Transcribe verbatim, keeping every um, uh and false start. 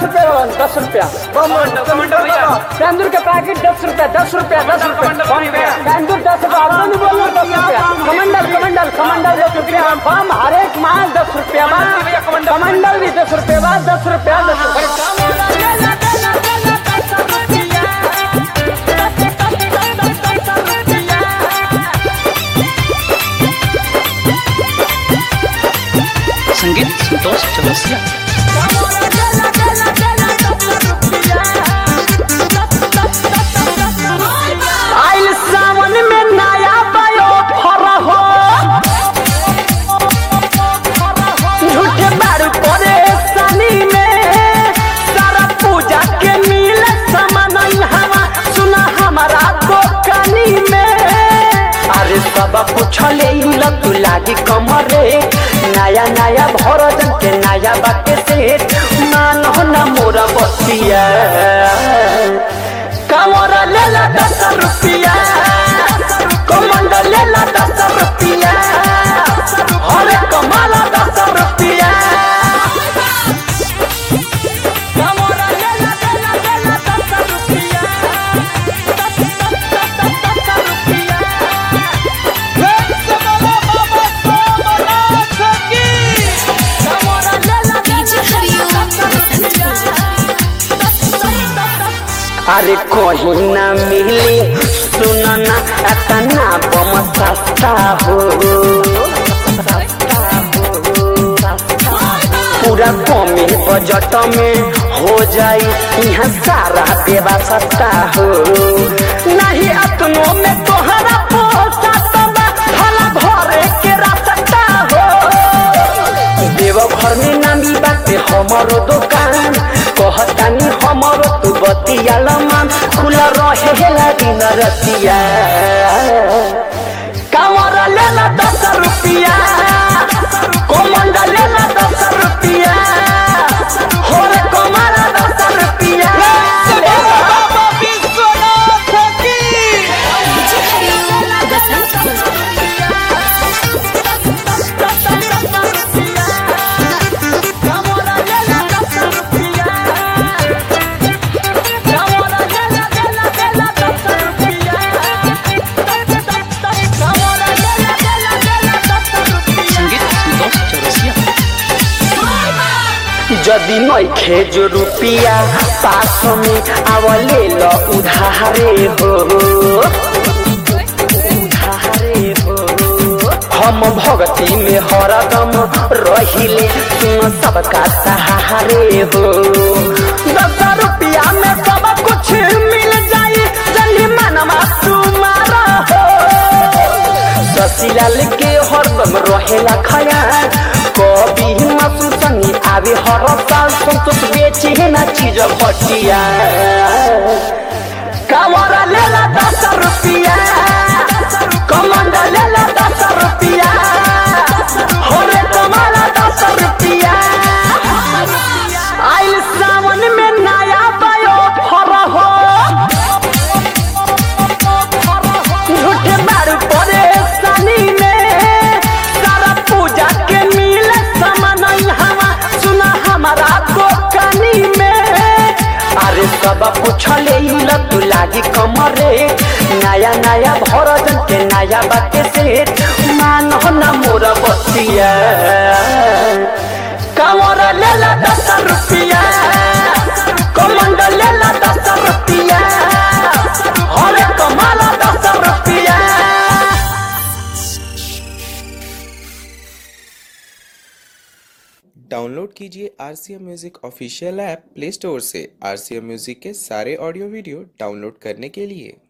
रुपया दस रुपया सिंदूर के पैकेट दस रुपया दस रुपया दस रुपया सिंदूर दस रुपया नहीं बोलो दस रुपया कमंडल कमंडल कमंडल दस रुपया बम हर एक माल दस रुपया कमंडल भी दस रुपया बाद दस रुपया दस रुपया संगीत संतोष चौरसिया। आइल सावन में नया बयो फर हो झूठे बारू परेशानी में सारा पूजा के मिल सामान हवा सुना हमारा दुकानी में अरे सब पूछले तू लागी कमरे नया नया भरजन के नया बाटे से मान हो न मोरा बतिया कमरा लेला दस रुपया कमंडल लेला दस रुपया अरे कमाला दस रुपया कमरा लेला लेला लेला दस रुपया अरे कहीं ना मिली सुनना इतना बम सस्ता हो पूरा कमे बजट में हो जाई यहाँ सारा व्यवस्था हो नहीं अपनों में तोहरा पोसा भला भरे के रास्ता हो देवघर में नामी बाटे हमारो दुकान कहतानी हमारो तू बतिया लमान खुला रहेला दिन रतिया कमरा लेला दस रुपया कमंडल लेला दस रुपया होरे कमरा दस रुपया जदि नइखे जो रुपिया पास में आवले ल उधारे हो उधारे हो हम भक्ति में हरदम रहिले सुन सबका सहारे हो दस रुपया में सब कुछ मिल जाए जल्दी मनमा तुम्हारा हो ससीलाल के हरदम रहेला खयाल कभी मासू संगी आवे हर साल संतोष बेचे ना चीज भटिया कमरा लेला दस रुपया कमंडल लेला दस रुपया होरे कमरा दस रुपया आइल सावन में नया बयो फर हो झूठे बारू परेशानी में सारा पूजा के मिल सामान हवा सुना हमारा दुकानी में अरे सब पूछले तू लागी कमरे नया नया भरजन के नया बाटे से मान हो न मोरा बतिया कमरा लेला दस रुपया कमंडल लेला दस रुपया अरे कमाला दस रुपया। डाउनलोड कीजिए RCM music official app play store से। आरसीएम म्यूजिक के सारे ऑडियो वीडियो डाउनलोड करने के लिए